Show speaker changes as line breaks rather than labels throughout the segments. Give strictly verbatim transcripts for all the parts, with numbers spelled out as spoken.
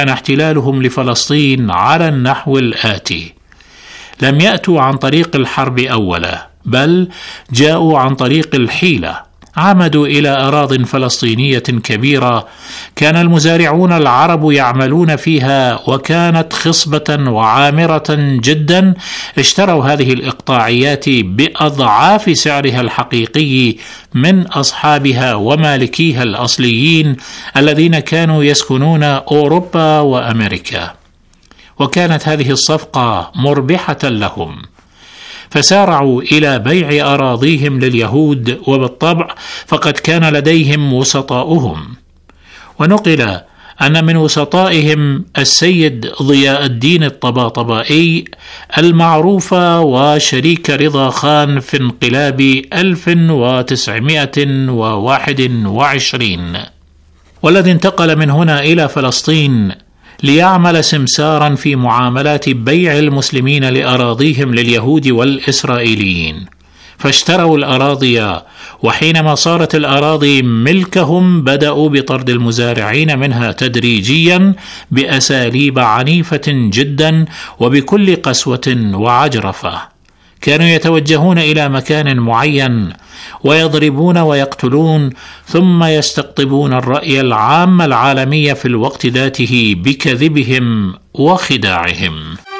كان احتلالهم لفلسطين على النحو الآتي: لم يأتوا عن طريق الحرب أولا، بل جاءوا عن طريق الحيلة. عمدوا إلى أراضٍ فلسطينية كبيرة كان المزارعون العرب يعملون فيها، وكانت خصبة وعامرة جدا. اشتروا هذه الإقطاعيات بأضعاف سعرها الحقيقي من أصحابها ومالكيها الأصليين الذين كانوا يسكنون أوروبا وأمريكا، وكانت هذه الصفقة مربحة لهم، فسارعوا إلى بيع أراضيهم لليهود. وبالطبع فقد كان لديهم وسطاؤهم، ونقل أن من وسطائهم السيد ضياء الدين الطباطبائي المعروف وشريك رضا خان في انقلاب ألف وتسعمائة وواحد وعشرين، والذي انتقل من هنا إلى فلسطين ليعمل سمسارا في معاملات بيع المسلمين لأراضيهم لليهود والإسرائيليين. فاشتروا الأراضي، وحينما صارت الأراضي ملكهم بدأوا بطرد المزارعين منها تدريجيا بأساليب عنيفة جدا وبكل قسوة وعجرفة. كانوا يتوجهون إلى مكان معين ويضربون ويقتلون، ثم يستقطبون الرأي العام العالمي في الوقت ذاته بكذبهم وخداعهم.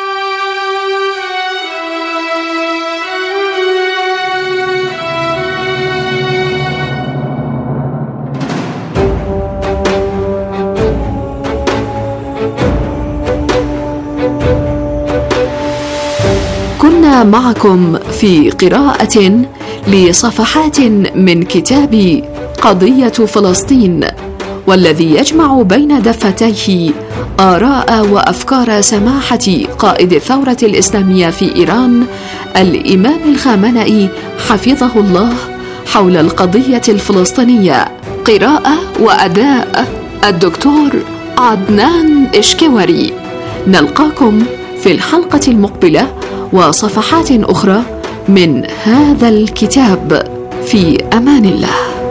كنا معكم في قراءة لصفحات من كتاب قضية فلسطين، والذي يجمع بين دفتيه آراء وأفكار سماحة قائد الثورة الإسلامية في إيران الإمام الخامنئي حفظه الله حول القضية الفلسطينية. قراءة وأداء الدكتور عدنان إشكوري. نلقاكم في الحلقة المقبلة وصفحات أخرى من هذا الكتاب. في أمان الله.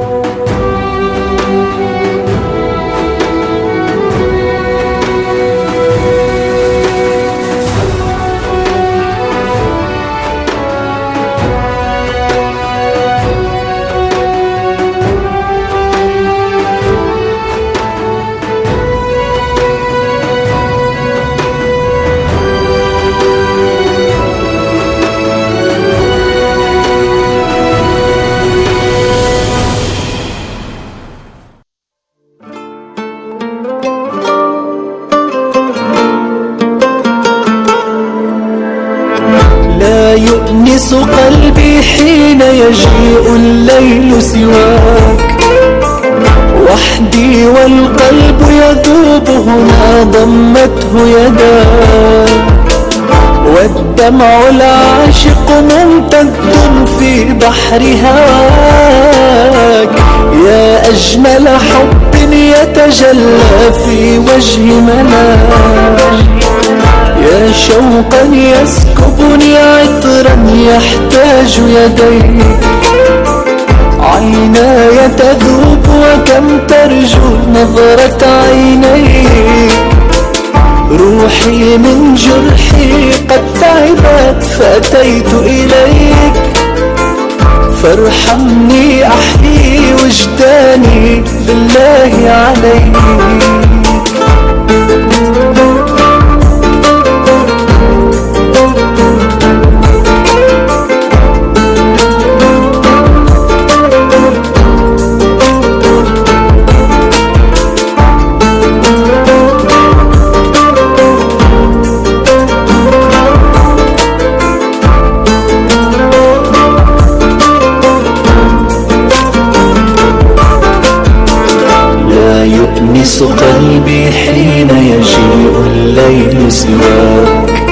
يؤنس قلبي حين يجيء الليل سواك، وحدي والقلب يذوب هنا ضمته يداك، والدمع العاشق ممتد في بحر هواك، يا أجمل حب يتجلى في وجه مناك، يا شوقا يسكبني عطرا يحتاج يديك، عيناي تذوب وكم ترجو نظرة عينيك، روحي من جرحي قد تعبت فأتيت إليك، فارحمني أحيي وجداني بالله عليك. يؤنس قلبي حين يجيء الليل سواك،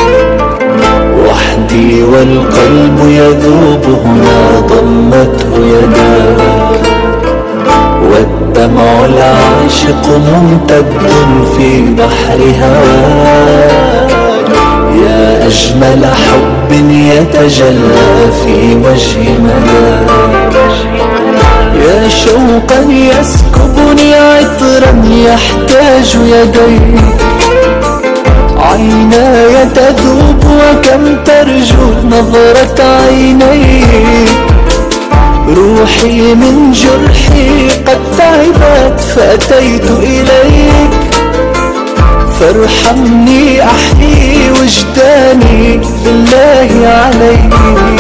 وحدي والقلب يذوب هنا ضمته يداك، والدمع العاشق ممتد في بحر هواك، يا أجمل حب يتجلى في وجه مناك، يا شوقا يسكبني عطرا يحتاج يديك، عيناي تذوب وكم ترجو نظرة عينيك، روحي من جرحي قد تعبت فأتيت إليك، فارحمني أحيي وجداني بالله عليك.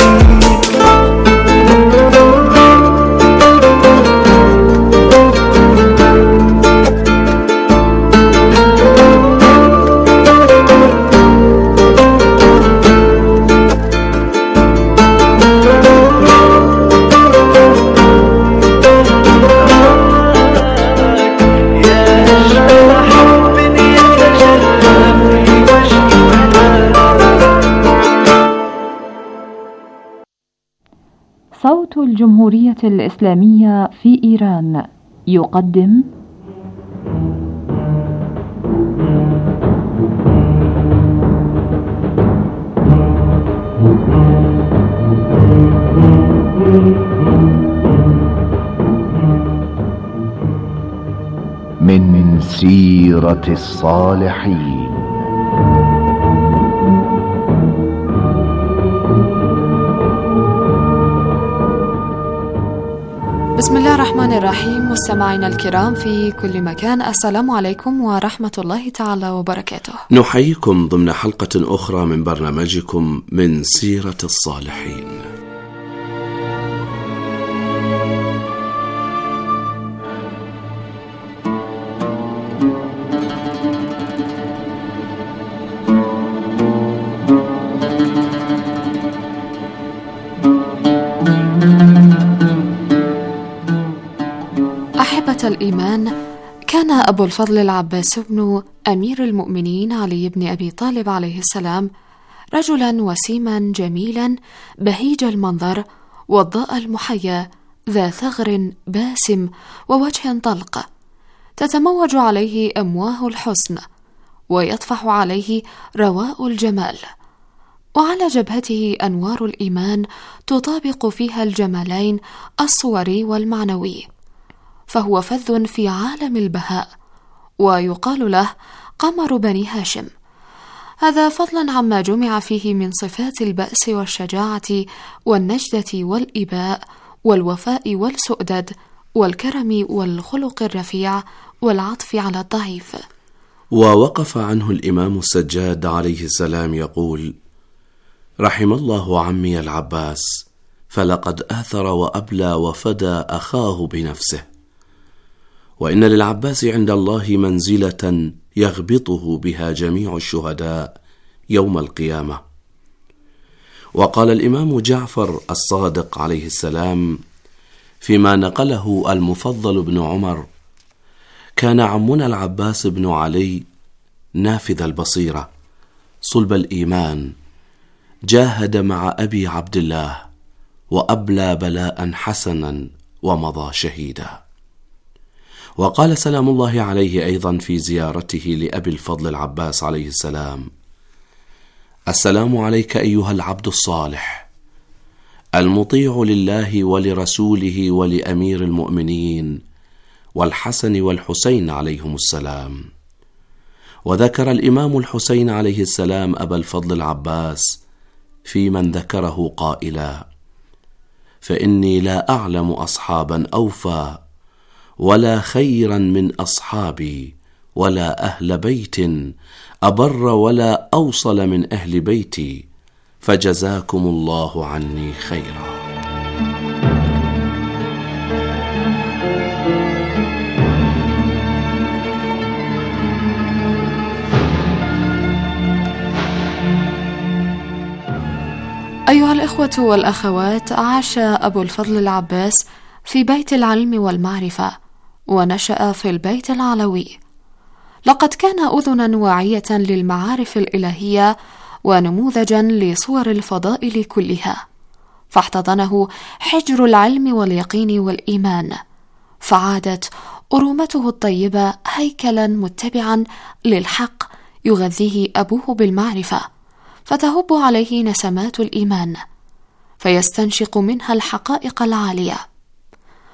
صوت الجمهورية الإسلامية في إيران يقدم
من سيرة الصالحين.
بسم الله الرحمن الرحيم. مستمعينا الكرام في كل مكان، السلام عليكم ورحمة الله تعالى وبركاته.
نحييكم ضمن حلقة أخرى من برنامجكم من سيرة الصالحين.
الإيمان، كان أبو الفضل العباس بن أمير المؤمنين علي بن أبي طالب عليه السلام رجلا وسيما جميلا بهيج المنظر وضاء المحيا، ذا ثغر باسم ووجه طلق، تتموج عليه أمواه الحسن ويطفح عليه رواء الجمال، وعلى جبهته أنوار الإيمان تطابق فيها الجمالين الصوري والمعنوي، فهو فذ في عالم البهاء، ويقال له قمر بني هاشم. هذا فضلا عما جمع فيه من صفات البأس والشجاعة والنجدة والإباء والوفاء والسؤدد والكرم والخلق الرفيع والعطف على الضعيف.
ووقف عنه الإمام السجاد عليه السلام يقول: رحم الله عمي العباس، فلقد آثر وأبلى وفدى أخاه بنفسه، وإن للعباس عند الله منزلة يغبطه بها جميع الشهداء يوم القيامة. وقال الإمام جعفر الصادق عليه السلام فيما نقله المفضل بن عمر: كان عمنا العباس بن علي نافذ البصيرة صلب الإيمان، جاهد مع أبي عبد الله وأبلى بلاء حسنا ومضى شهيدا. وقال سلام الله عليه أيضا في زيارته لأبي الفضل العباس عليه السلام: السلام عليك أيها العبد الصالح المطيع لله ولرسوله ولأمير المؤمنين والحسن والحسين عليهم السلام. وذكر الإمام الحسين عليه السلام أبا الفضل العباس في من ذكره قائلا: فإني لا أعلم أصحابا أوفى ولا خيرا من أصحابي، ولا أهل بيت أبر ولا أوصل من أهل بيتي، فجزاكم الله عني خيرا.
أيها الإخوة والأخوات، عاش أبو الفضل العباس في بيت العلم والمعرفة، ونشأ في البيت العلوي. لقد كان أذنا واعية للمعارف الإلهية ونموذجا لصور الفضائل كلها، فاحتضنه حجر العلم واليقين والإيمان، فعادت أرومته الطيبة هيكلا متبعا للحق يغذيه أبوه بالمعرفة، فتهب عليه نسمات الإيمان، فيستنشق منها الحقائق العالية.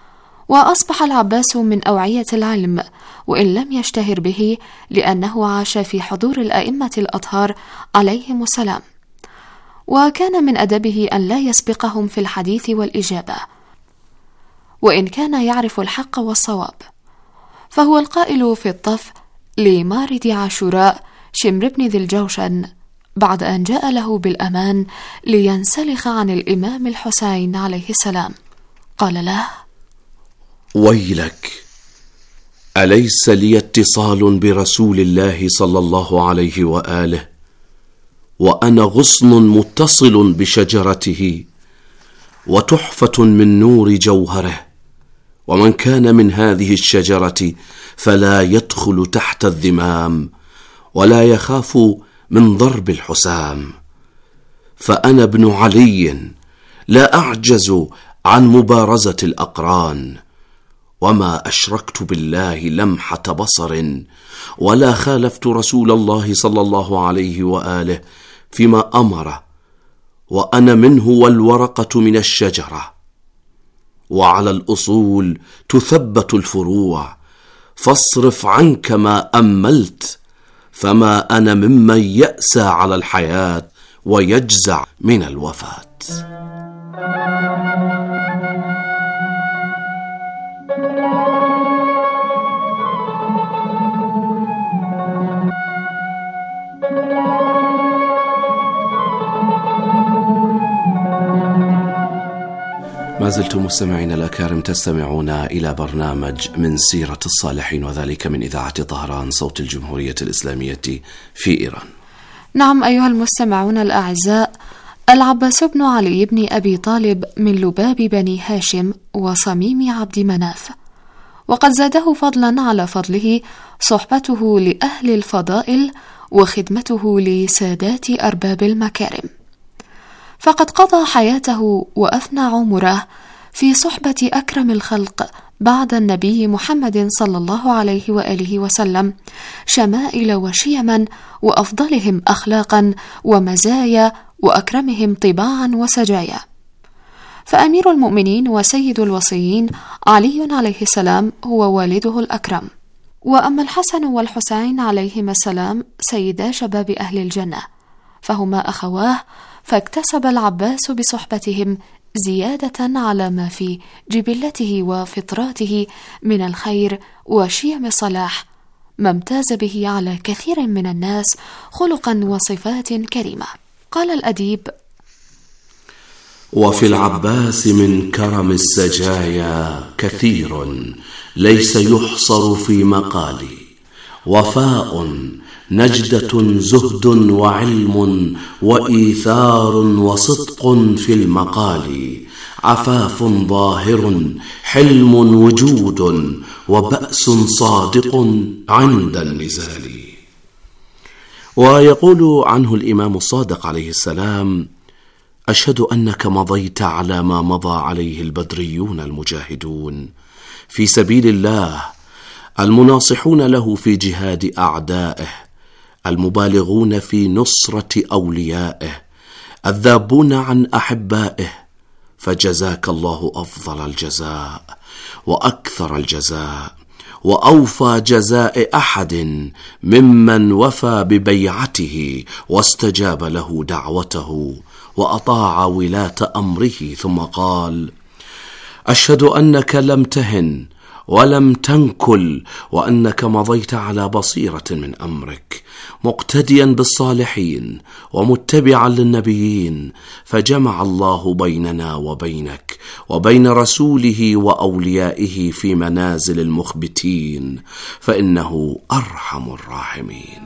وأصبح العباس من أوعية العلم، وإن لم يشتهر به لأنه عاش في حضور الأئمة الأطهار عليهم السلام، وكان من أدبه أن لا يسبقهم في الحديث والإجابة، وإن كان يعرف الحق والصواب، فهو القائل في الطف لمارد عاشوراء شمر بن ذي الجوشن بعد أن جاء له بالأمان لينسلخ عن الإمام الحسين عليه السلام، قال له:
ويلك، أليس لي اتصال برسول الله صلى الله عليه وآله، وأنا غصن متصل بشجرته وتحفة من نور جوهره، ومن كان من هذه الشجرة فلا يدخل تحت الذمام ولا يخاف من ضرب الحسام، فأنا ابن علي لا أعجز عن مبارزة الأقران، وما أشركت بالله لمحة بصر ولا خالفت رسول الله صلى الله عليه وآله فيما أمره، وأنا منه والورقة من الشجرة، وعلى الأصول تثبت الفروع، فاصرف عنك ما أملت، فما أنا ممن يأسى على الحياة ويجزع من الوفاة. ما زلتم مستمعين الأكارم تستمعون إلى برنامج من سيرة الصالحين، وذلك من إذاعة طهران صوت الجمهورية الإسلامية في إيران.
نعم أيها المستمعون الأعزاء، العباس بن علي بن أبي طالب من لباب بني هاشم وصميم عبد مناف، وقد زاده فضلا على فضله صحبته لأهل الفضائل وخدمته لسادات أرباب المكارم، فقد قضى حياته وأفنى عمره في صحبة أكرم الخلق بعد النبي محمد صلى الله عليه وآله وسلم شمائل وشيما، وأفضلهم أخلاقا ومزايا وأكرمهم طباعا وسجايا. فأمير المؤمنين وسيد الوصيين علي عليه السلام هو والده الأكرم، وأما الحسن والحسين عليهما السلام سيدا شباب أهل الجنة، فهما أخواه، فاكتسب العباس بصحبتهم زيادة على ما في جبلته وفطراته من الخير وشيم الصلاح، ما امتاز به على كثير من الناس خلقا وصفات كريمة. قال الأديب:
وفي العباس من كرم السجايا كثير ليس يحصر في مقالي، وفاء نجدة زهد وعلم وإيثار وصدق في المقال، عفاف ظاهر حلم وجود وبأس صادق عند النزال. ويقول عنه الإمام الصادق عليه السلام: أشهد أنك مضيت على ما مضى عليه البدريون المجاهدون في سبيل الله، المناصحون له في جهاد أعدائه، المبالغون في نصرة أوليائه، الذابون عن أحبائه، فجزاك الله أفضل الجزاء وأكثر الجزاء وأوفى جزاء أحد ممن وفى ببيعته واستجاب له دعوته وأطاع ولاة أمره. ثم قال: أشهد أنك لم تهن ولم تنكل، وأنك مضيت على بصيرة من أمرك، مقتديا بالصالحين ومتبعا للنبيين، فجمع الله بيننا وبينك وبين رسوله وأوليائه في منازل المخبتين، فإنه أرحم الراحمين.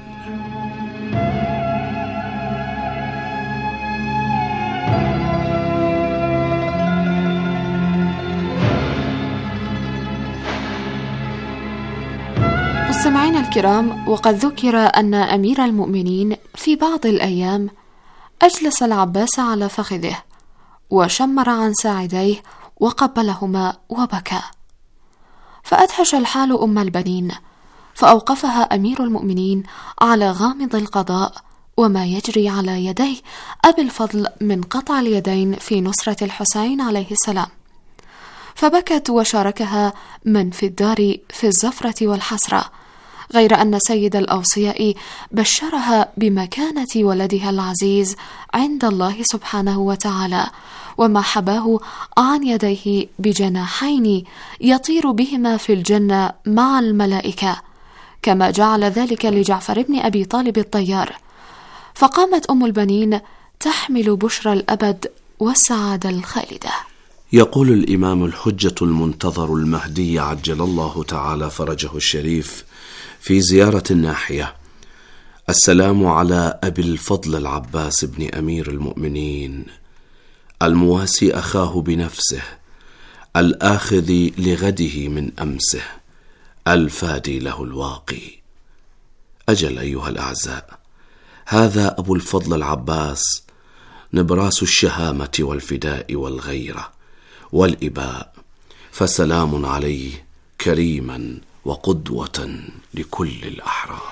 مستمعينا الكرام، وقد ذكر أن أمير المؤمنين في بعض الأيام أجلس العباس على فخذه وشمر عن ساعديه وقبلهما وبكى، فأدهش الحال أم البنين، فأوقفها أمير المؤمنين على غامض القضاء وما يجري على يديه أبي الفضل من قطع اليدين في نصرة الحسين عليه السلام، فبكت وشاركها من في الدار في الزفرة والحسرة، غير أن سيد الأوصياء بشرها بمكانة ولدها العزيز عند الله سبحانه وتعالى، وما حباه عن يديه بجناحين يطير بهما في الجنة مع الملائكة، كما جعل ذلك لجعفر بن أبي طالب الطيار. فقامت أم البنين تحمل بشرى الأبد والسعادة الخالدة.
يقول الإمام الحجة المنتظر المهدي عجل الله تعالى فرجه الشريف في زيارة الناحية: السلام على أبي الفضل العباس بن أمير المؤمنين، المواسي أخاه بنفسه، الآخذ لغده من أمسه، الفادي له الواقي. أجل أيها الأعزاء، هذا أبو الفضل العباس، نبراس الشهامة والفداء والغيرة والإباء، فسلام عليه كريما وقدوة لكل الأحرار.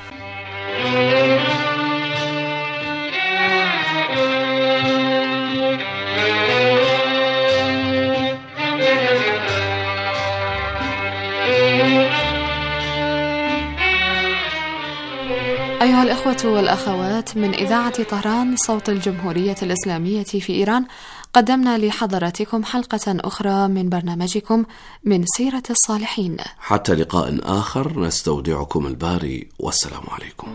أيها الإخوة والأخوات، من إذاعة طهران صوت الجمهورية الإسلامية في إيران، قدمنا لحضراتكم حلقة أخرى من برنامجكم من سيرة الصالحين.
حتى لقاء آخر، نستودعكم الباري، والسلام عليكم.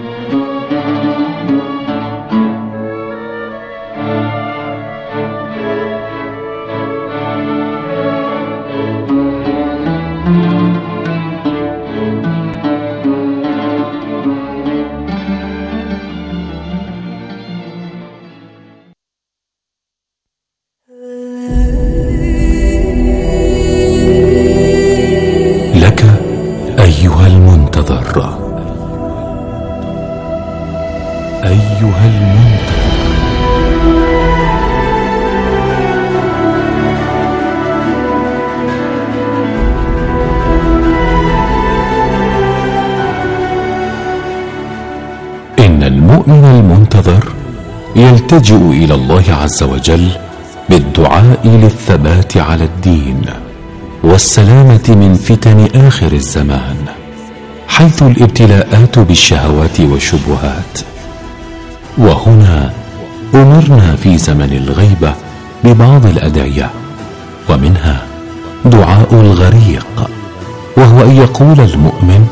لك أيها المنتظر، أيها المنتظر، إن المؤمن المنتظر يلتجئ إلى الله عز وجل بالدعاء للثبات على الدين والسلامة من فتن آخر الزمان، حيث الابتلاءات بالشهوات والشبهات. وهنا أمرنا في زمن الغيبة ببعض الأدعية، ومنها دعاء الغريق، وهو أن يقول المؤمن: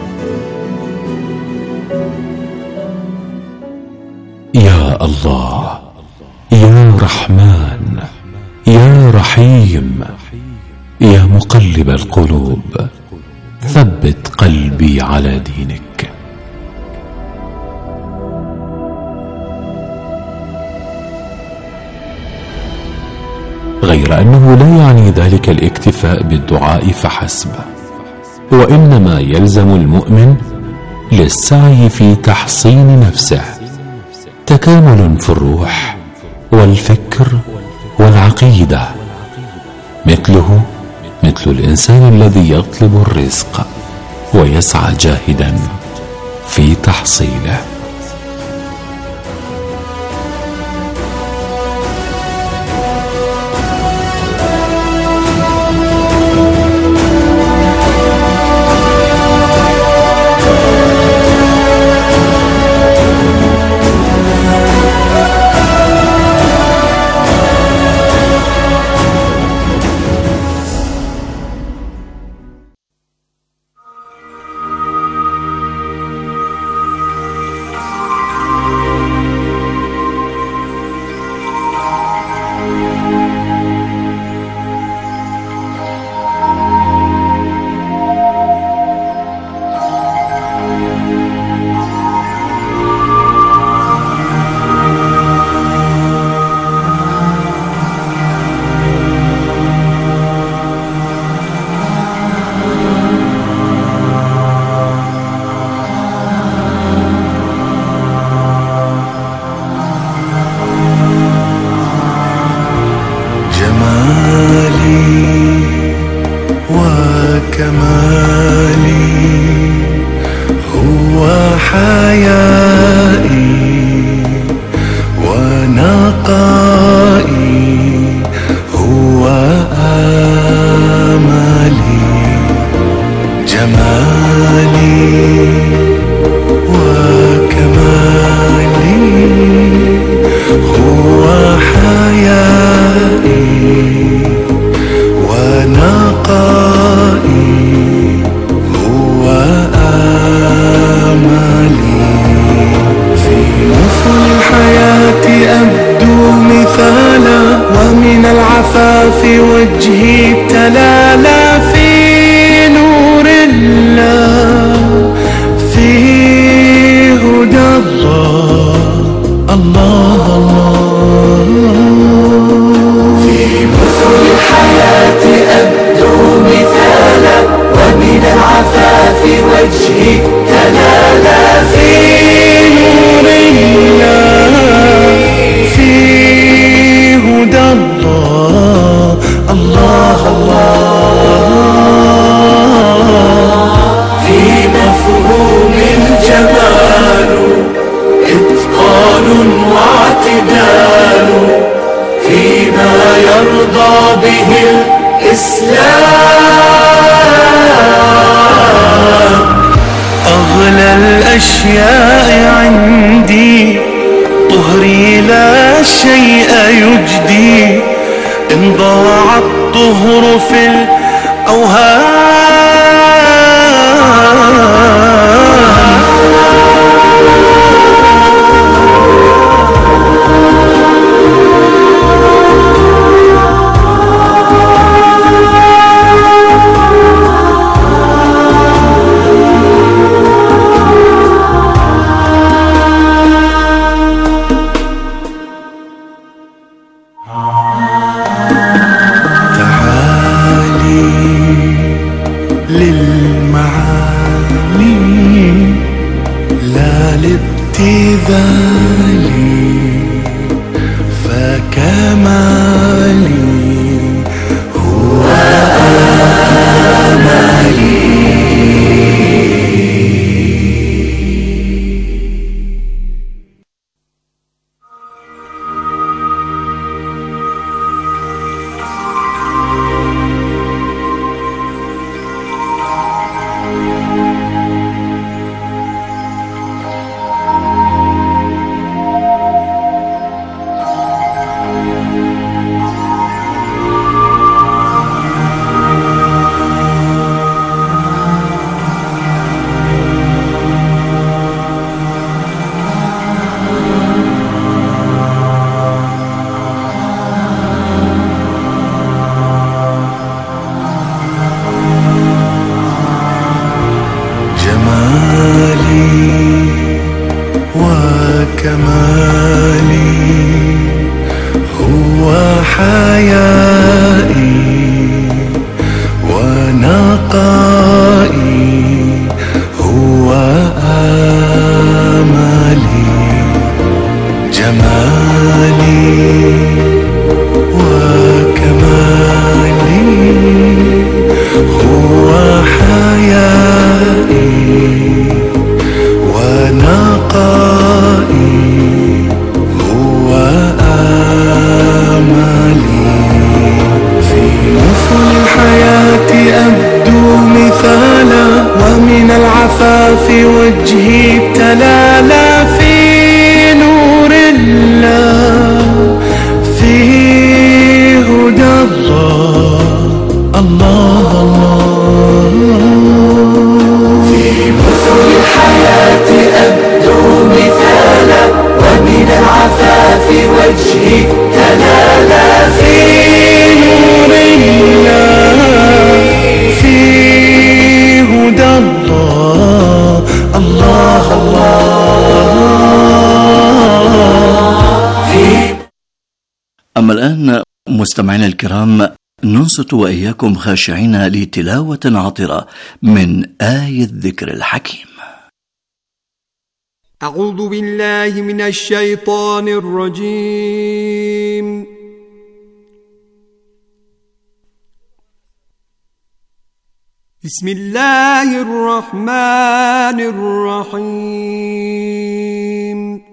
يا الله، يا رحمن، يا رحيم، يا مقلب القلوب، ثبت قلبي على دينك. غير أنه لا يعني ذلك الاكتفاء بالدعاء فحسب، وإنما يلزم المؤمن للسعي في تحصين نفسه تكامل في الروح والفكر والعقيدة، مثله مثل الإنسان الذي يطلب الرزق ويسعى جاهدا في تحصيله.
العفاف وجهي تلالى في نور الله، في هدى الله الله الله. في مثل الحياة أبدو مثالا، ومن العفاف وجهي تلالى في نور الله، في هدى الله الله الله. في مفهوم الجمال إتقان واعتدال، فيما يرضى به الإسلام. أغلى الأشياء عندي طهري لا شيء يجدي، إن ضاع الطهر في الأوهام.
أما الآن مستمعينا الكرام، ننصت وإياكم خاشعين لتلاوة عطرة من آية الذكر الحكيم.
أعوذ بالله من الشيطان الرجيم. بسم الله الرحمن الرحيم.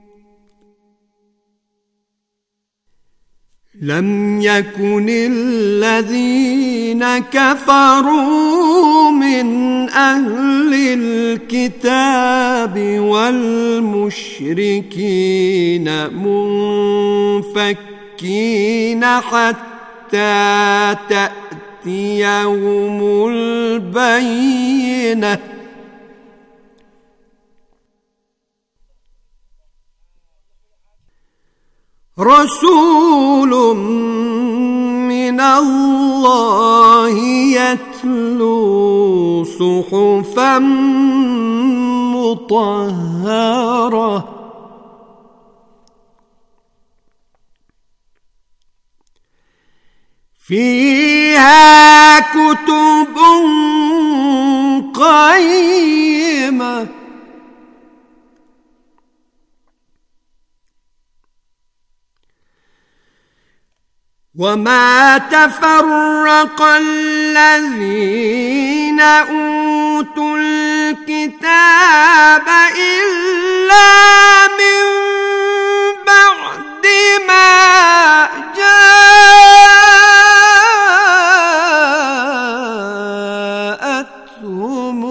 لم يكن الذين كفروا من أهل الكتاب والمشركين منفكين حتى تأتيهم البينة. رسول من الله يتلو صحفا مطهرة فيها كتب قيمة وما تفرق الذين أوتوا الكتاب إلا من بعد ما جاءتهم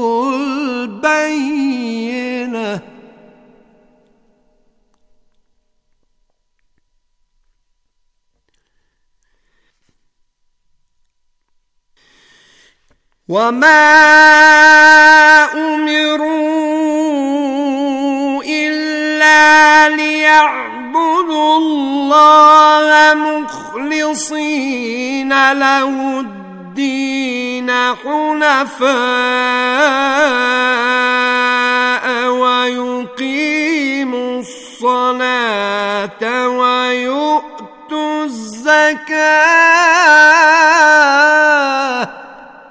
البينة وما أمروا إلا ليعبدوا الله مخلصين له الدين حنفاء ويقيموا الصلاة ويؤتوا الزكاة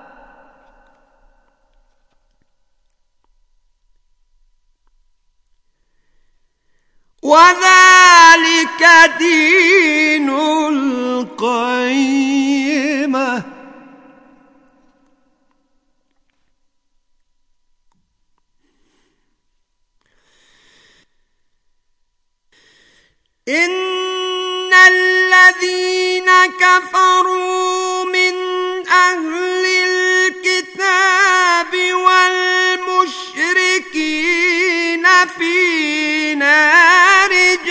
وذلك دين القيمة إن الذين كفروا من أهل الكتاب والمشركين في نار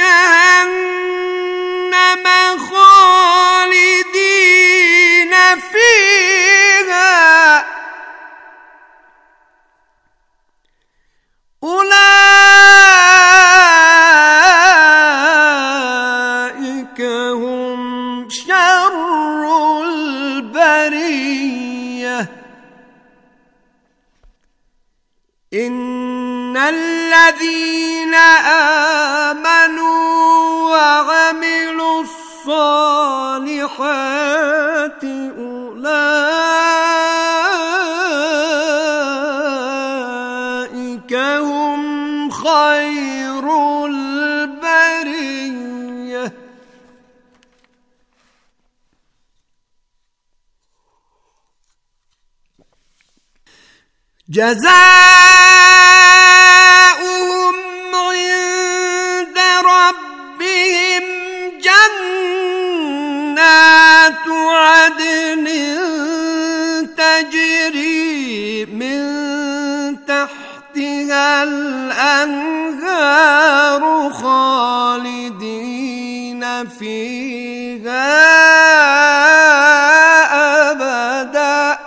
جهنم خالدين فيها أولئك هم شر البرية إن الذين آمنوا وعملوا الصالحات أولئك هم خير البرية جزاؤهم عند ربهم جنات عدن تجري من تحتها الأنهار خالدين فيها أبدا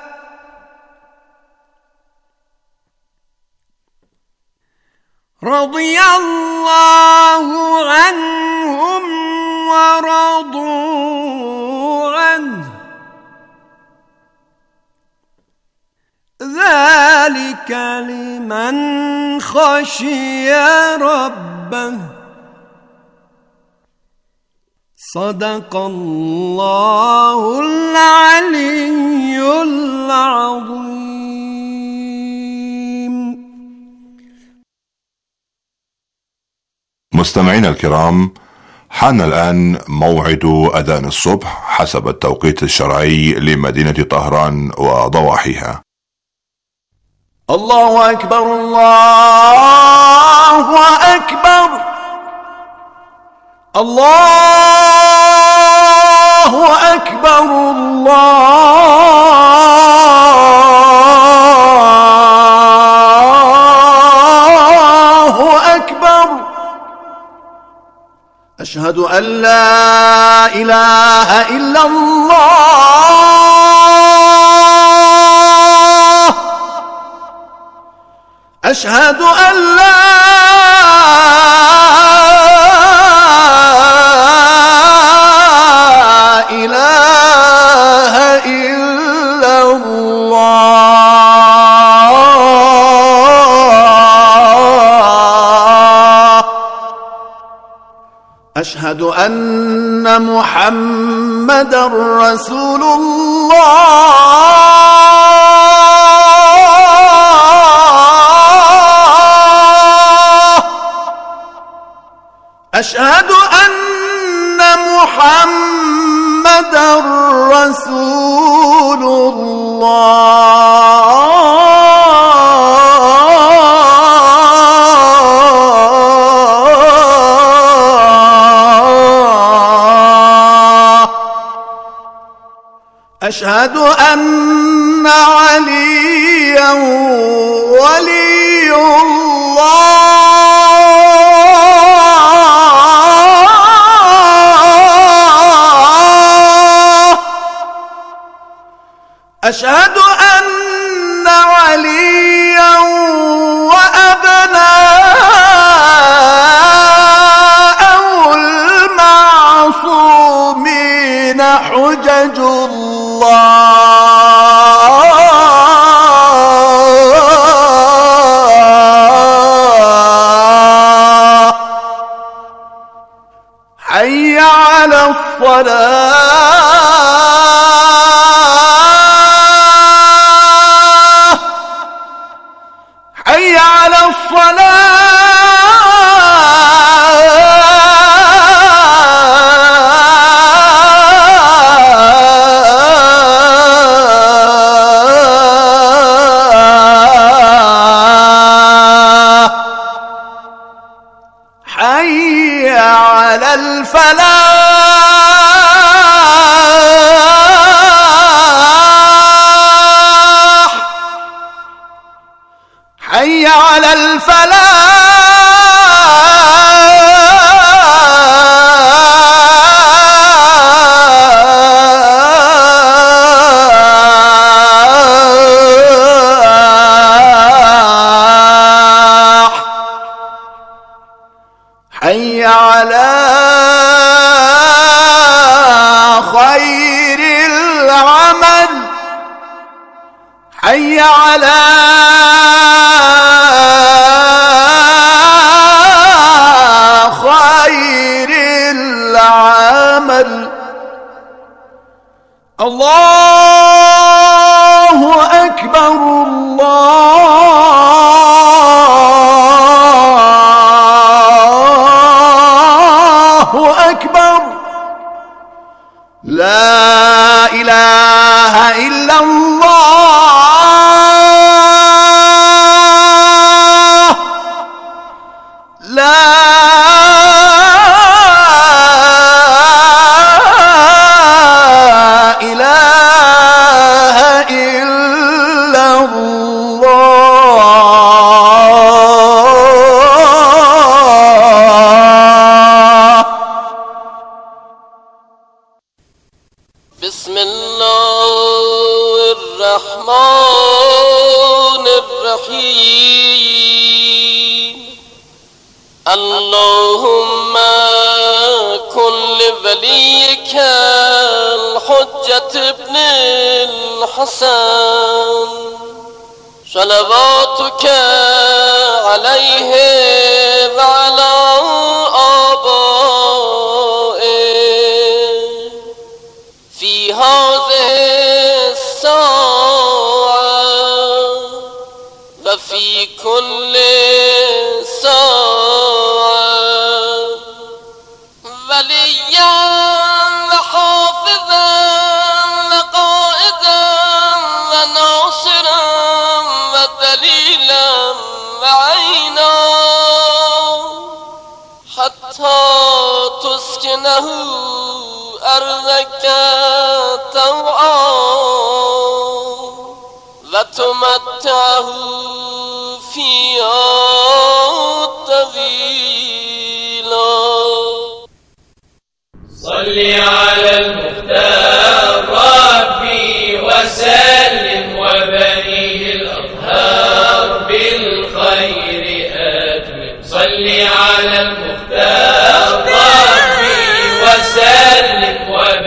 رضي الله عنهم ورضوا عنه ذلك لمن خشي ربه صدق الله العلي العظيم.
مستمعينا الكرام، حان الآن موعد أذان الصبح حسب التوقيت الشرعي لمدينة طهران وضواحيها.
الله أكبر الله أكبر الله أكبر الله أكبر أشهد أن لا إله إلا الله أشهد أن لا إله أشهد أن محمدًا رسول الله. أشهد أن محمدًا رسول الله. أشهد أن عليا ولي الله. أشهد أن عليا وأبناءه المعصومين حجج الله. حي على الصلاة. حي على الصلاة. حي على الفلاح. حي على الفلاح. حي على خير العمل. حي على خير العمل. الله أكبر. الله أكبر. لا إله إلا الله. لا إله إلا الله.
بسم الله الرحمن الرحيم. اللهم كن لوليك الحجة ابن الحسن صلواتك عليه وعلى آبائه في هذه الساعة وفي كل ساعة وليا وحافظا وقائدا وناصرا ودليلا وعينا حتى تسكنه أرضك طوعا وتمتعه فيها طويلا.
صل على المختار ربي وسلم وبنيه الأطهار بالخير أتمم. صل على المختار ربي وسلم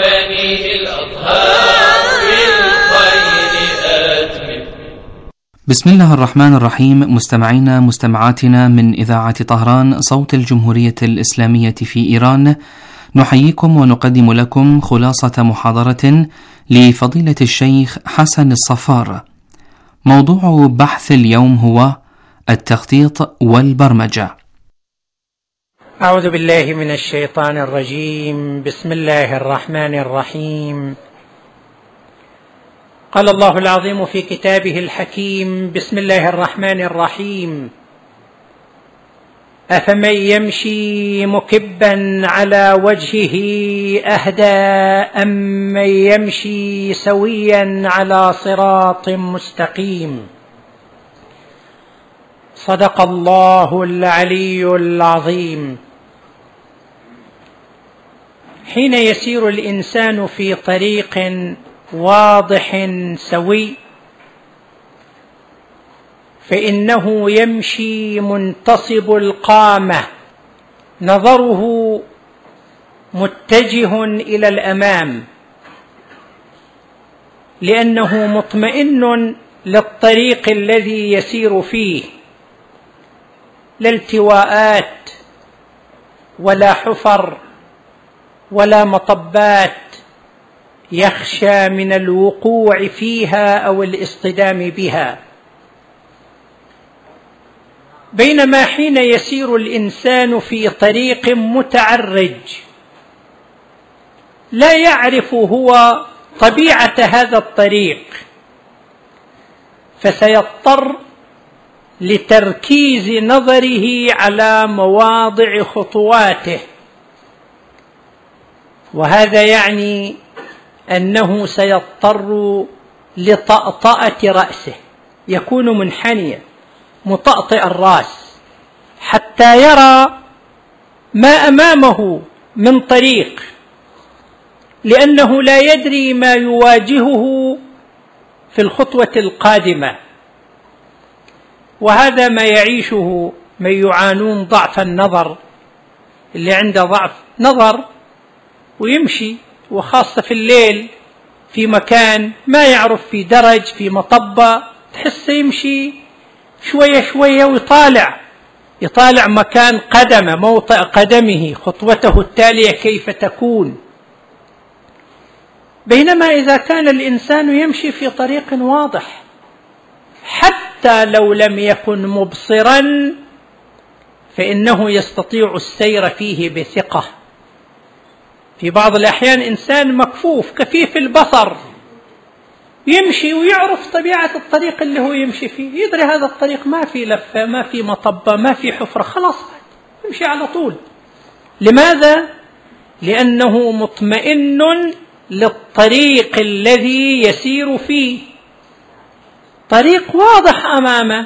وبنيه الأطهار بالخير أتمم.
بسم الله الرحمن الرحيم. مستمعينا مستمعاتنا من إذاعة طهران صوت الجمهورية الإسلامية في إيران، نحييكم ونقدم لكم خلاصة محاضرة لفضيلة الشيخ حسن الصفار. موضوع بحث اليوم هو التخطيط والبرمجة.
أعوذ بالله من الشيطان الرجيم. بسم الله الرحمن الرحيم. قال الله العظيم في كتابه الحكيم: بسم الله الرحمن الرحيم. أفمن يمشي مكبا على وجهه أهدى أم من يمشي سويا على صراط مستقيم. صدق الله العلي العظيم. حين يسير الإنسان في طريق واضح سوي فإنه يمشي منتصب القامة، نظره متجه إلى الأمام، لأنه مطمئن للطريق الذي يسير فيه، لا التواءات ولا حفر ولا مطبات يخشى من الوقوع فيها أو الاصطدام بها. بينما حين يسير الإنسان في طريق متعرج لا يعرف هو طبيعة هذا الطريق، فسيضطر لتركيز نظره على مواضع خطواته، وهذا يعني أنه سيضطر لطأطأة رأسه، يكون منحنيا مطأطئ الرأس حتى يرى ما أمامه من طريق، لأنه لا يدري ما يواجهه في الخطوة القادمة. وهذا ما يعيشه من يعانون ضعف النظر، اللي عنده ضعف نظر ويمشي، وخاصة في الليل في مكان ما يعرف، في درج، في مطبة، تحس يمشي شوية شوية ويطالع يطالع مكان قدمه، موطئ قدمه، خطوته التالية كيف تكون. بينما إذا كان الإنسان يمشي في طريق واضح حتى لو لم يكن مبصرا فإنه يستطيع السير فيه بثقة. في بعض الأحيان إنسان مكفوف كفيف البصر يمشي ويعرف طبيعة الطريق اللي هو يمشي فيه، يدري هذا الطريق ما في لفة، ما في مطبة، ما في حفرة، خلاص يمشي على طول. لماذا؟ لأنه مطمئن للطريق الذي يسير فيه، طريق واضح أمامه.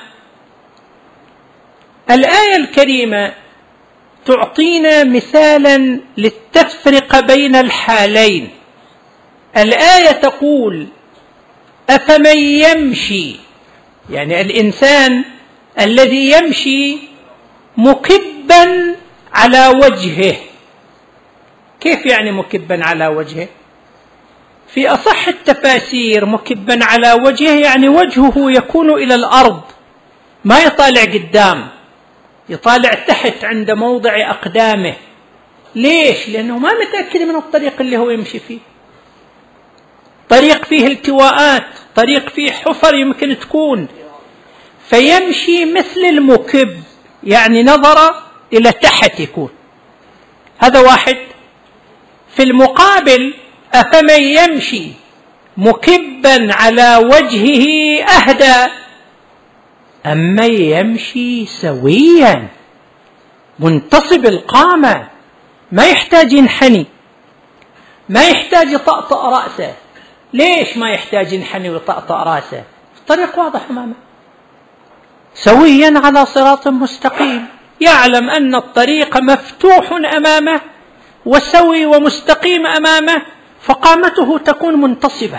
الآية الكريمة تعطينا مثالا للتفرقة بين الحالين. الآية تقول: أفمن يمشي، يعني الإنسان الذي يمشي مكبا على وجهه. كيف يعني مكبا على وجهه؟ في أصح التفاسير مكبا على وجهه يعني وجهه يكون إلى الأرض، ما يطالع قدام، يطالع تحت عند موضع أقدامه. ليش؟ لأنه ما متأكد من الطريق اللي هو يمشي فيه، طريق فيه التواءات، طريق فيه حفر يمكن تكون، فيمشي مثل المكب، يعني نظر إلى تحت يكون. هذا واحد. في المقابل: أفمن يمشي مكبا على وجهه أهدى أم من يمشي سويا منتصب القامة، ما يحتاج ينحني، ما يحتاج يطأطأ رأسه. ليش ما يحتاج ينحني ويطأطأ رأسه؟ الطريق واضح أمامه. سويا على صراط مستقيم، يعلم أن الطريق مفتوح أمامه وسوي ومستقيم أمامه، فقامته تكون منتصبة.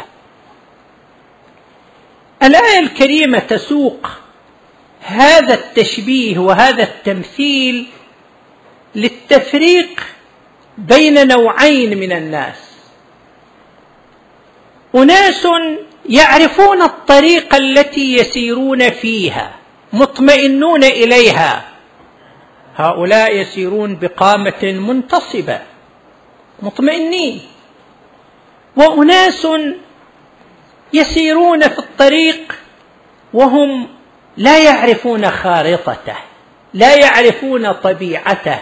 الآية الكريمة تسوق هذا التشبيه وهذا التمثيل للتفريق بين نوعين من الناس: أناس يعرفون الطريق التي يسيرون فيها، مطمئنون إليها. هؤلاء يسيرون بقامة منتصبة مطمئنين. وأناس يسيرون في الطريق وهم لا يعرفون خارطته، لا يعرفون طبيعته.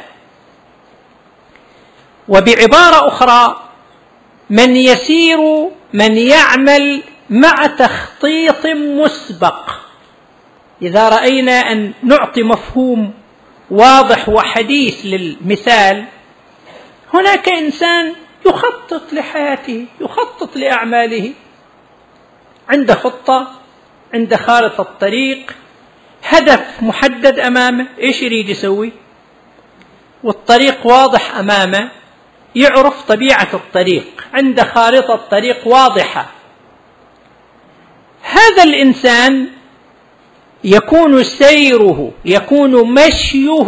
وبعبارة أخرى، من يسير من يعمل مع تخطيط مسبق. إذا رأينا أن نعطي مفهوم واضح وحديث للمثال، هناك إنسان يخطط لحياته، يخطط لأعماله، عنده خطة، عنده خارطة طريق، هدف محدد أمامه، إيش يريد يسوي، والطريق واضح أمامه، يعرف طبيعة الطريق، عنده خارطة طريق واضحة. هذا الإنسان يكون سيره، يكون مشيه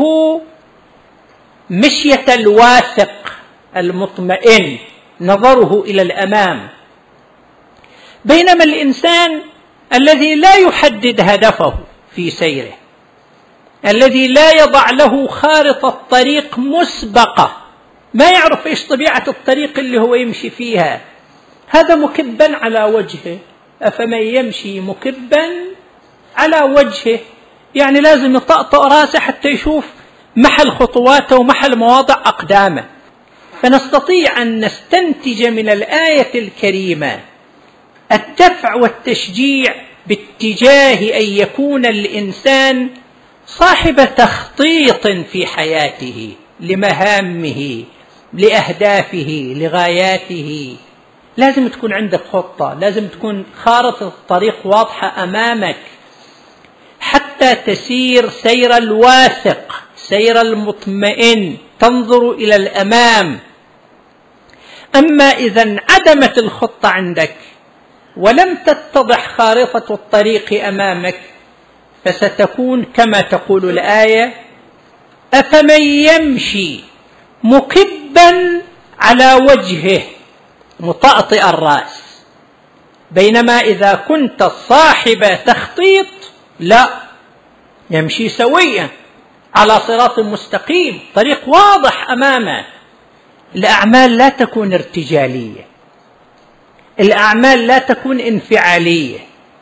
مشية الواثق المطمئن، نظره إلى الأمام. بينما الإنسان الذي لا يحدد هدفه في سيره، الذي لا يضع له خارطة طريق مسبقة، ما يعرف إيش طبيعة الطريق اللي هو يمشي فيها، هذا مكبا على وجهه. أفمن يمشي مكبا على وجهه، يعني لازم يطأطأ راسه حتى يشوف محل خطواته ومحل مواضع أقدامه. فنستطيع أن نستنتج من الآية الكريمة الدفع والتشجيع باتجاه أن يكون الإنسان صاحب تخطيط في حياته لمهامه، لأهدافه، لغاياته. لازم تكون عندك خطة، لازم تكون خارطة الطريق واضحة أمامك حتى تسير سير الواثق، سير المطمئن، تنظر إلى الأمام. أما إذا انعدمت الخطة عندك ولم تتضح خارطة الطريق أمامك، فستكون كما تقول الآية: أفمن يمشي مكبا على وجهه مطأطئ الرأس. بينما إذا كنت صاحب تخطيط، لا، يمشي سويا على صراط مستقيم، طريق واضح أمامه. الأعمال لا تكون ارتجالية، الأعمال لا تكون انفعالية،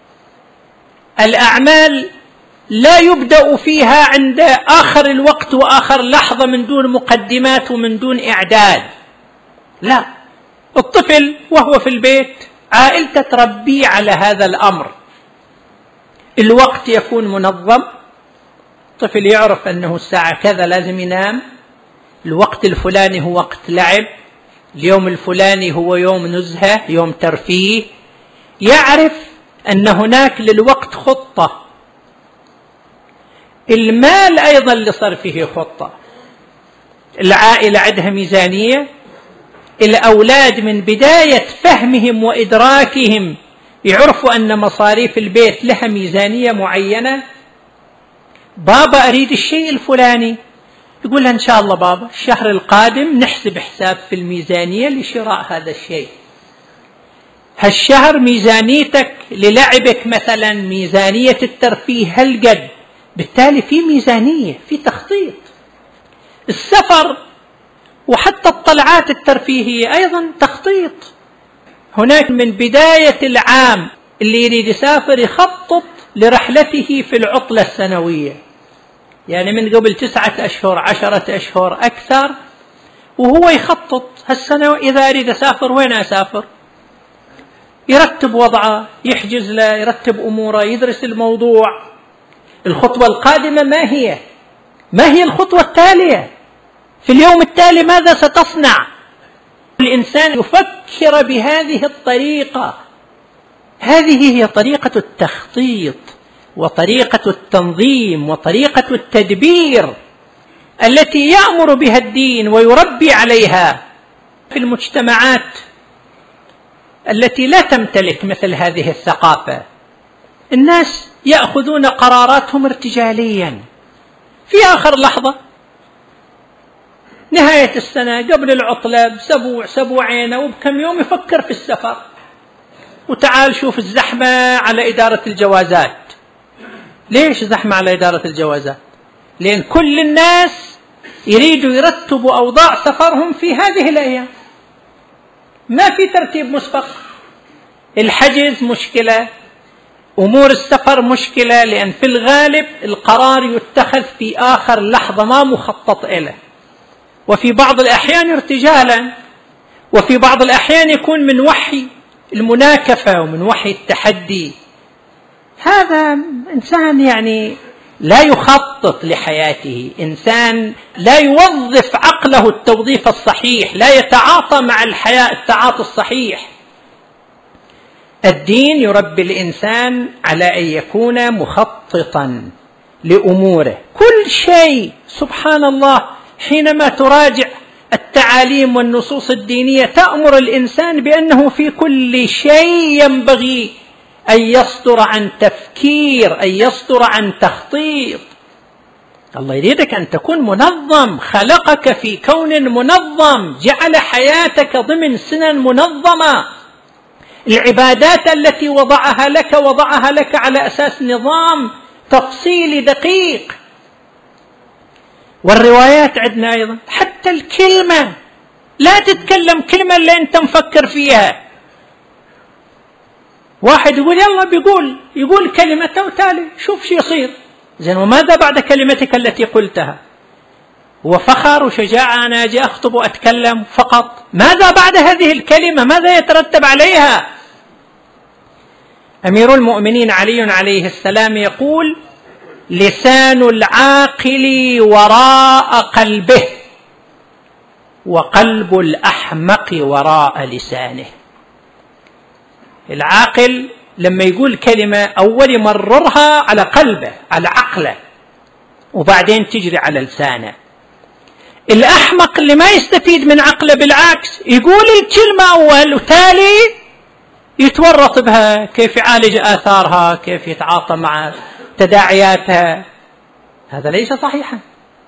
الأعمال لا يبدأ فيها عند آخر الوقت وآخر لحظة من دون مقدمات ومن دون إعداد. لا، الطفل وهو في البيت عائلته تربيه على هذا الأمر. الوقت يكون منظم، الطفل يعرف أنه الساعة كذا لازم ينام، الوقت الفلاني هو وقت لعب، اليوم الفلاني هو يوم نزهة، يوم ترفيه. يعرف أن هناك للوقت خطة. المال أيضا لصرفه خطة. العائلة عندها ميزانية، الأولاد من بداية فهمهم وإدراكهم يعرفوا أن مصاريف البيت لها ميزانية معينة. بابا أريد الشيء الفلاني، يقول لها إن شاء الله بابا الشهر القادم نحسب حساب في الميزانية لشراء هذا الشيء. هالشهر ميزانيتك للعبك مثلا، ميزانية الترفيه هالقد، بالتالي في ميزانية، في تخطيط. السفر وحتى الطلعات الترفيهية أيضا تخطيط. هناك من بداية العام اللي يريد يسافر يخطط لرحلته في العطلة السنوية، يعني من قبل تسعة أشهر، عشرة أشهر، أكثر، وهو يخطط هالسنة إذا أريد أسافر وين أسافر، يرتب وضعه، يحجز له، يرتب أموره، يدرس الموضوع. الخطوة القادمة ما هي؟ ما هي الخطوة التالية؟ في اليوم التالي ماذا ستصنع؟ الإنسان يفكر بهذه الطريقة. هذه هي طريقة التخطيط وطريقة التنظيم وطريقة التدبير التي يأمر بها الدين ويربي عليها. في المجتمعات التي لا تمتلك مثل هذه الثقافة، الناس يأخذون قراراتهم ارتجاليا في آخر لحظة، نهاية السنة، قبل العطلة بسبوع سبوعين أو بكم يوم يفكر في السفر. وتعال شوف الزحمة على إدارة الجوازات. ليش زحمة على إدارة الجوازات؟ لأن كل الناس يريدوا يرتبوا أوضاع سفرهم في هذه الأيام، ما في ترتيب مسبق. الحجز مشكلة، أمور السفر مشكلة، لأن في الغالب القرار يتخذ في آخر لحظة ما مخطط إليه، وفي بعض الأحيان ارتجالا، وفي بعض الأحيان يكون من وحي المناكفة ومن وحي التحدي. هذا إنسان يعني لا يخطط لحياته، إنسان لا يوظف عقله التوظيف الصحيح، لا يتعاطى مع الحياة التعاطي الصحيح. الدين يربي الإنسان على أن يكون مخططا لأموره، كل شيء. سبحان الله، حينما تراجع التعاليم والنصوص الدينية تأمر الإنسان بأنه في كل شيء ينبغي أن يصدر عن تفكير، أن يصدر عن تخطيط. الله يريدك أن تكون منظم، خلقك في كون منظم، جعل حياتك ضمن سنن منظمة. العبادات التي وضعها لك وضعها لك على أساس نظام تفصيلي دقيق. والروايات عندنا أيضا، حتى الكلمة لا تتكلم كلمة اللي أنت مفكر فيها. واحد يقول يلا بيقول يقول كلمته وتالي شوف شو يصير. زين، وماذا بعد كلمتك التي قلتها؟ هو فخر وشجاعة أنا أجي أخطب وأتكلم فقط؟ ماذا بعد هذه الكلمة؟ ماذا يترتب عليها؟ أمير المؤمنين علي عليه السلام يقول: لسان العاقل وراء قلبه، وقلب الأحمق وراء لسانه. العاقل لما يقول كلمة أول يمررها على قلبه، على عقله، وبعدين تجري على لسانه. الأحمق اللي ما يستفيد من عقله، بالعكس يقول الكلمة أول وتالي يتورط بها، كيف يعالج آثارها، كيف يتعاطى مع تداعياتها. هذا ليس صحيحا.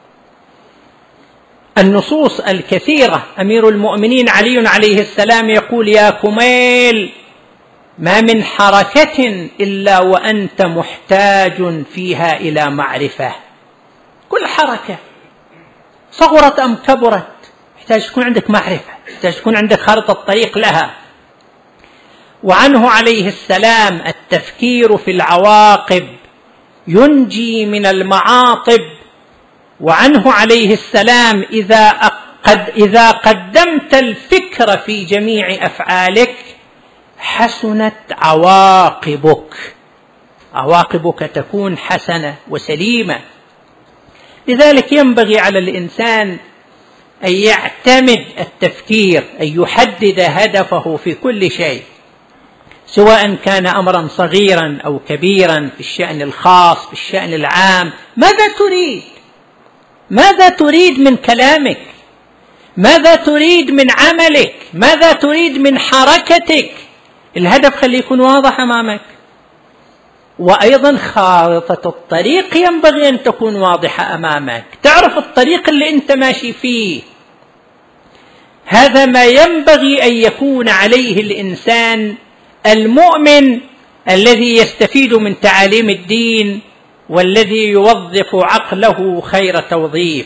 النصوص الكثيرة، أمير المؤمنين علي عليه السلام يقول: يا كميل، ما من حركة إلا وأنت محتاج فيها إلى معرفة. كل حركة صغرت أم كبرت يحتاج تكون عندك معرفة، يحتاج تكون عندك خارطة طريق لها. وعنه عليه السلام: التفكير في العواقب ينجي من المعاطب. وعنه عليه السلام: إذا قد إذا قدمت الفكر في جميع أفعالك حسنت عواقبك، عواقبك تكون حسنة وسليمة. لذلك ينبغي على الإنسان أن يعتمد التفكير، أن يحدد هدفه في كل شيء، سواء كان أمرا صغيرا أو كبيرا، في الشأن الخاص في الشأن العام. ماذا تريد؟ ماذا تريد من كلامك؟ ماذا تريد من عملك؟ ماذا تريد من حركتك؟ الهدف خليه يكون واضح أمامك. وأيضا خارطة الطريق ينبغي أن تكون واضحة أمامك، تعرف الطريق اللي أنت ماشي فيه. هذا ما ينبغي أن يكون عليه الإنسان المؤمن الذي يستفيد من تعاليم الدين، والذي يوظف عقله خير توظيف.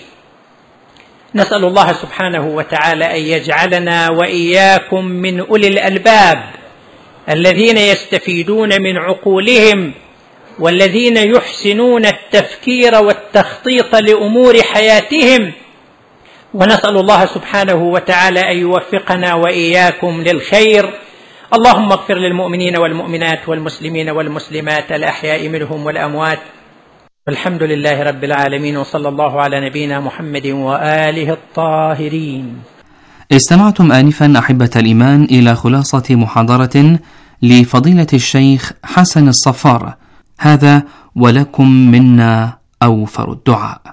نسأل الله سبحانه وتعالى أن يجعلنا وإياكم من أولي الألباب الذين يستفيدون من عقولهم، والذين يحسنون التفكير والتخطيط لأمور حياتهم. ونسأل الله سبحانه وتعالى أن يوفقنا وإياكم للخير. اللهم اغفر للمؤمنين والمؤمنات والمسلمين والمسلمات الأحياء منهم والأموات، والحمد لله رب العالمين، وصلى الله على نبينا محمد وآله الطاهرين.
استمعتم آنفا أحبة الإيمان إلى خلاصة محاضرة لفضيلة الشيخ حسن الصفار. هذا ولكم منا أوفر الدعاء.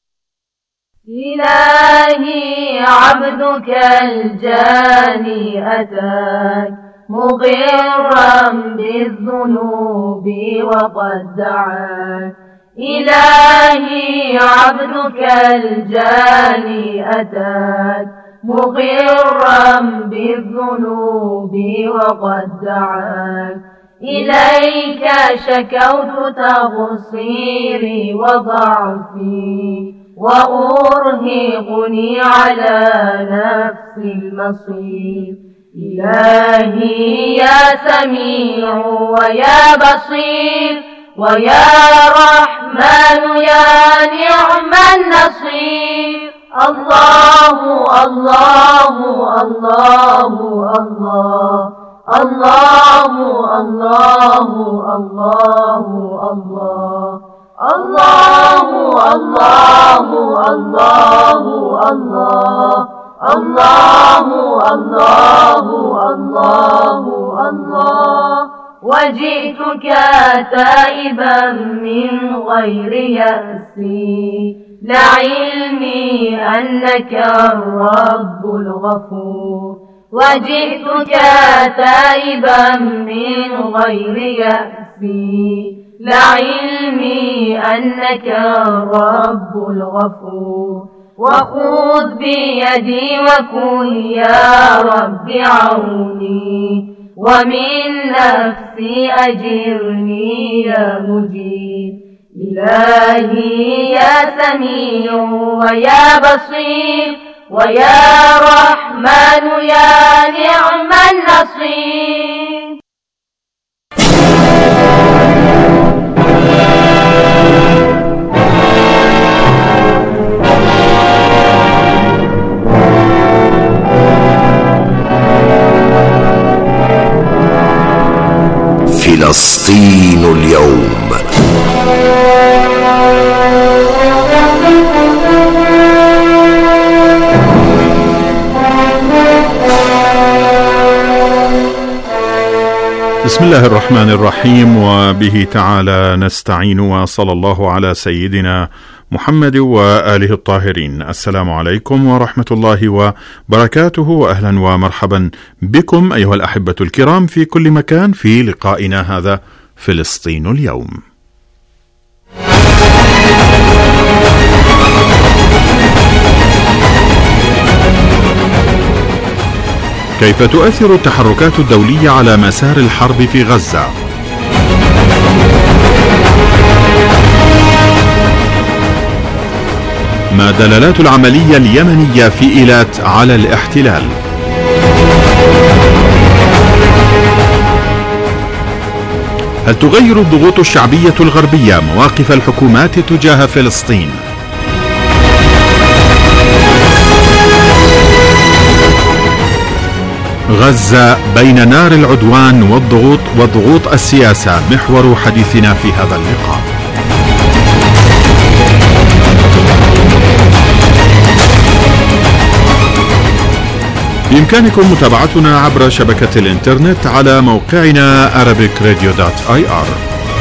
إلهي عبدك الجاني أتاك مغرا بالذنوب وقد دعاك. إلهي عبدك الجاني أتاك مقرا بالذنوب وقد دعاك إليك شكوت تقصيري وضعفي وأرهقني على نفس المصير إلهي يا سميع ويا بصير ويا رحمن يا نعم النصير الله الله الله الله الله الله الله الله الله الله الله الله الله الله الله وجئتك تائبا من غير يأسي لعلمي أنك الرب الغفور وجئتك تائبا من غير يأسي لعلمي أنك الرب الغفور وخذ بيدي وكن يا رب عوني ومن نفسي أجرني يا مجيب إلهي يا سميع ويا بصير ويا رحمن يا نعم النصير.
فلسطين اليوم.
بسم الله الرحمن الرحيم، وبه تعالى نستعين، وصلى الله على سيدنا محمد وآله الطاهرين. السلام عليكم ورحمة الله وبركاته، وأهلا ومرحبا بكم أيها الأحبة الكرام في كل مكان في لقائنا هذا فلسطين اليوم. كيف تؤثر التحركات الدولية على مسار الحرب في غزة؟ ما دلالات العملية اليمنية في إيلات على الاحتلال؟ هل تغير الضغوط الشعبية الغربية مواقف الحكومات تجاه فلسطين؟ غزة بين نار العدوان والضغوط وضغوط السياسة محور حديثنا في هذا اللقاء. بإمكانكم متابعتنا عبر شبكة الإنترنت على موقعنا arabic radio dot i r.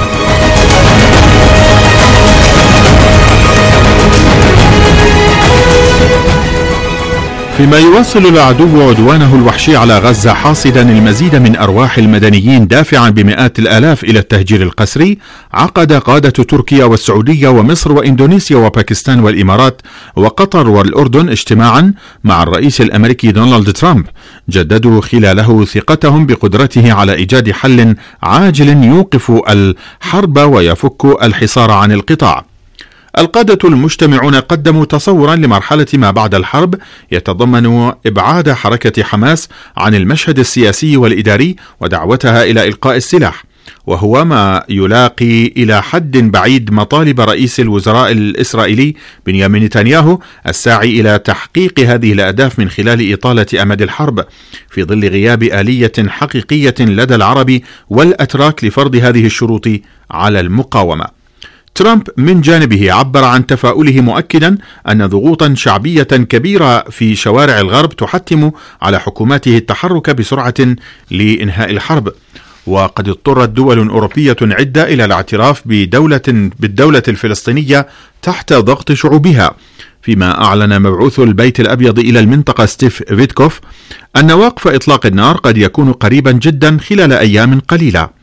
فيما يواصل العدو عدوانه الوحشي على غزة حاصدا المزيد من أرواح المدنيين دافعا بمئات الآلاف إلى التهجير القسري، عقد قادة تركيا والسعودية ومصر وإندونيسيا وباكستان والإمارات وقطر والأردن اجتماعا مع الرئيس الأمريكي دونالد ترامب، جددوا خلاله ثقتهم بقدرته على إيجاد حل عاجل يوقف الحرب ويفك الحصار عن القطاع. القادة المجتمعون قدموا تصورا لمرحلة ما بعد الحرب يتضمن إبعاد حركة حماس عن المشهد السياسي والإداري ودعوتها إلى إلقاء السلاح، وهو ما يلاقي إلى حد بعيد مطالب رئيس الوزراء الإسرائيلي بنيامين نتنياهو الساعي إلى تحقيق هذه الأهداف من خلال إطالة أمد الحرب في ظل غياب آلية حقيقية لدى العرب والأتراك لفرض هذه الشروط على المقاومة. ترامب من جانبه عبر عن تفاؤله مؤكدا أن ضغوطا شعبية كبيرة في شوارع الغرب تحتم على حكوماته التحرك بسرعة لإنهاء الحرب، وقد اضطرت دول أوروبية عدة إلى الاعتراف بدولة بالدولة الفلسطينية تحت ضغط شعوبها، فيما أعلن مبعوث البيت الأبيض إلى المنطقة ستيف فيتكوف أن وقف إطلاق النار قد يكون قريبا جدا خلال أيام قليلة.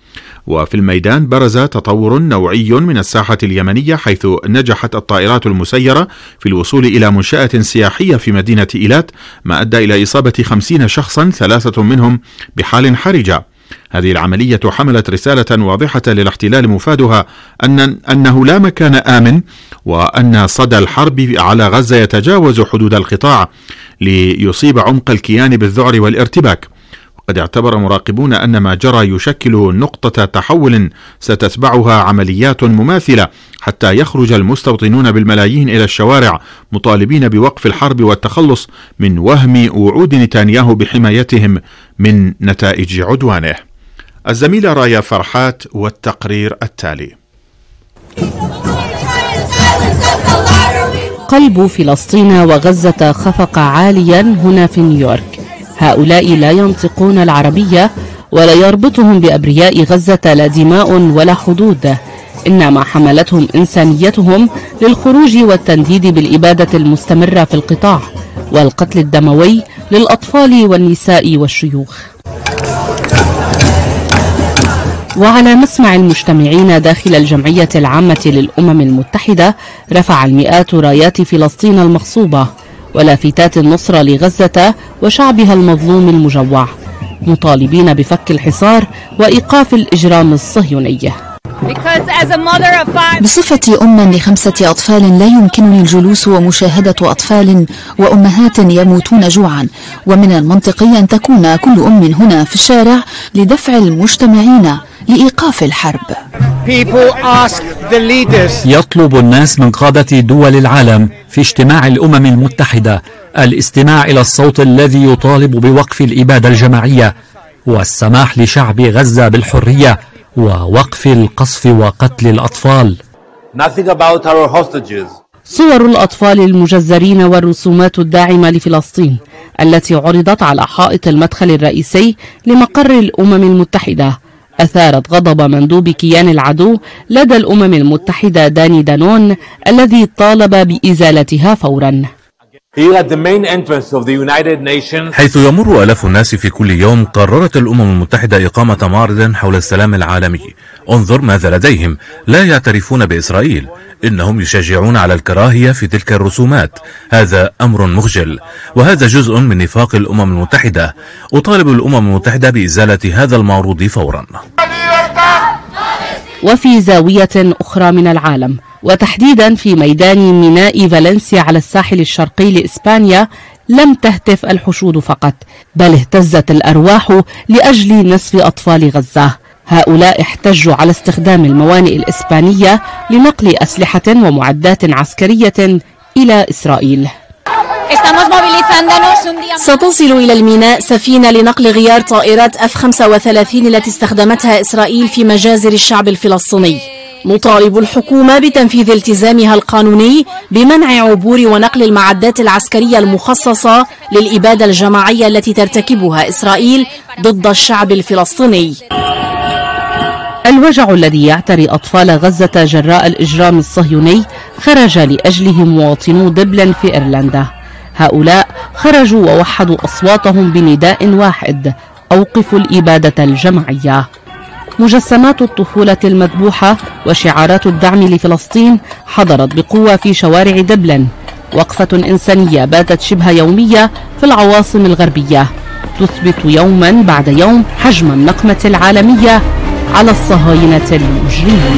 وفي الميدان برز تطور نوعي من الساحة اليمنية، حيث نجحت الطائرات المسيرة في الوصول إلى منشأة سياحية في مدينة إيلات، ما أدى إلى إصابة خمسين شخصا، ثلاثة منهم بحال حرجة. هذه العملية حملت رسالة واضحة للاحتلال مفادها أن أنه لا مكان آمن، وأن صدى الحرب على غزة يتجاوز حدود القطاع ليصيب عمق الكيان بالذعر والارتباك. وقد اعتبر مراقبون أن ما جرى يشكل نقطة تحول ستتبعها عمليات مماثلة حتى يخرج المستوطنون بالملايين إلى الشوارع مطالبين بوقف الحرب والتخلص من وهم وعود نتنياهو بحمايتهم من نتائج عدوانه. الزميلة رايا فرحات والتقرير التالي.
قلب فلسطين وغزة خفق عاليا هنا في نيويورك. هؤلاء لا ينطقون العربية، ولا يربطهم بأبرياء غزة لا دماء ولا حدود، إنما حملتهم إنسانيتهم للخروج والتنديد بالإبادة المستمرة في القطاع والقتل الدموي للأطفال والنساء والشيوخ. وعلى مسمع المجتمعين داخل الجمعية العامة للأمم المتحدة، رفع المئات رايات فلسطين المغصوبة ولافتات النصرة لغزة وشعبها المظلوم المجوع، مطالبين بفك الحصار وإيقاف الإجرام الصهيوني.
بصفتي أما لخمسة أطفال لا يمكنني الجلوس ومشاهدة أطفال وأمهات يموتون جوعا، ومن المنطقي أن تكون كل أم هنا في الشارع لدفع المجتمعين لإيقاف الحرب.
يطلب الناس من قادة دول العالم في اجتماع الأمم المتحدة الاستماع إلى الصوت الذي يطالب بوقف الإبادة الجماعية والسماح لشعب غزة بالحرية ووقف القصف وقتل الأطفال.
صور الأطفال المجزرين والرسومات الداعمة لفلسطين التي عرضت على حائط المدخل الرئيسي لمقر الأمم المتحدة أثارت غضب مندوب كيان العدو لدى الأمم المتحدة داني دانون الذي طالب بإزالتها فورا.
حيث يمر آلاف الناس في كل يوم، قررت الأمم المتحدة إقامة معرض حول السلام العالمي. انظر ماذا لديهم، لا يعترفون بإسرائيل، إنهم يشجعون على الكراهية في تلك الرسومات. هذا أمر مخجل، وهذا جزء من نفاق الأمم المتحدة. أطالب الأمم المتحدة بإزالة هذا المعروض فورا.
وفي زاوية أخرى من العالم، وتحديدا في ميدان ميناء فالنسيا على الساحل الشرقي لإسبانيا، لم تهتف الحشود فقط، بل اهتزت الأرواح لأجل نصف أطفال غزة. هؤلاء احتجوا على استخدام الموانئ الإسبانية لنقل أسلحة ومعدات عسكرية إلى إسرائيل.
ستصل إلى الميناء سفينة لنقل غيار طائرات إف خمسة وثلاثين التي استخدمتها إسرائيل في مجازر الشعب الفلسطيني. نطالب الحكومة بتنفيذ التزامها القانوني بمنع عبور ونقل المعدات العسكرية المخصصة للإبادة الجماعية التي ترتكبها إسرائيل ضد الشعب الفلسطيني.
الوجع الذي يعتري أطفال غزة جراء الإجرام الصهيوني خرج لأجله مواطنو دبلن في إيرلندا. هؤلاء خرجوا ووحدوا أصواتهم بنداء واحد: أوقفوا الإبادة الجماعية. مجسمات الطفولة المذبوحة وشعارات الدعم لفلسطين حضرت بقوة في شوارع دبلن. وقفة إنسانية باتت شبه يومية في العواصم الغربية، تثبت يوما بعد يوم حجم النقمة العالمية على الصهاينة المجرمين.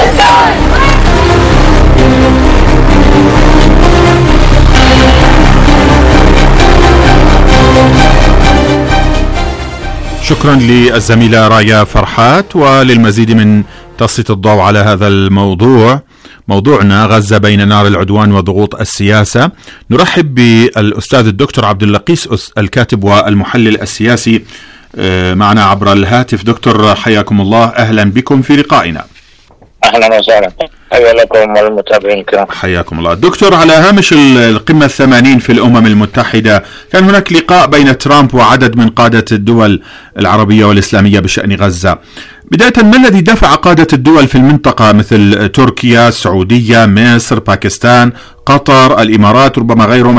شكرا للزميلة رايا فرحات. وللمزيد من تسليط الضوء على هذا الموضوع، موضوعنا غزة بين نار العدوان وضغوط السياسة، نرحب بالأستاذ الدكتور عبد اللقيس الكاتب والمحلل السياسي معنا عبر الهاتف. دكتور حياكم الله، أهلا بكم في لقائنا.
أهلا وسهلا، حيا لكم والمتابعين الكرام.
حياكم الله. دكتور، على هامش القمة الثمانين في الأمم المتحدة كان هناك لقاء بين ترامب وعدد من قادة الدول العربية والإسلامية بشأن غزة. بداية، ما الذي دفع قادة الدول في المنطقة مثل تركيا، السعودية، مصر، باكستان، قطر، الإمارات، ربما غيرهم